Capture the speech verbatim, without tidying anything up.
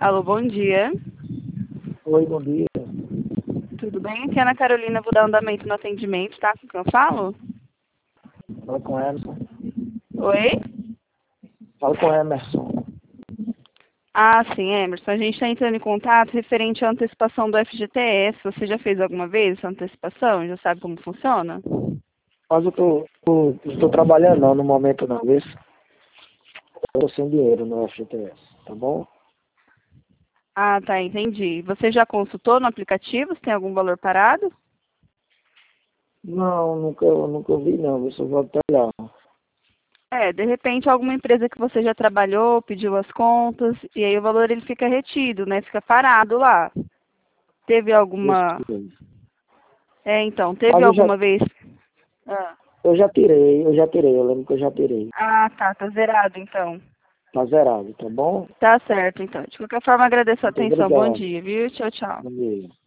Alô, bom dia. Oi, bom dia. Tudo bem? Aqui é a Ana Carolina, vou dar andamento no atendimento, tá? Com quem eu falo? Fala com Emerson. Oi? Fala com Emerson. Ah, sim, Emerson. A gente está entrando em contato referente à antecipação do F G T S. Você já fez alguma vez essa antecipação? Já sabe como funciona? Mas eu tô, tô, estou trabalhando não, no momento não, viu? Eu tô sem dinheiro no F G T S, tá bom? Ah, tá, entendi. Você já consultou no aplicativo se tem algum valor parado? Não, nunca, nunca vi não, viu? Só vou até olhar. É, de repente alguma empresa que você já trabalhou, pediu as contas, e aí o valor ele fica retido, né? Fica parado lá. Teve Isso alguma... mesmo. É, então, teve Mas eu já, alguma vez... Ah, eu já tirei, eu já tirei, eu lembro que eu já tirei. ah tá, tá zerado então. Tá zerado, tá bom? Tá certo, então. De qualquer forma, agradeço a Muito atenção. Bom obrigado. dia, viu? Tchau, tchau. Bom dia.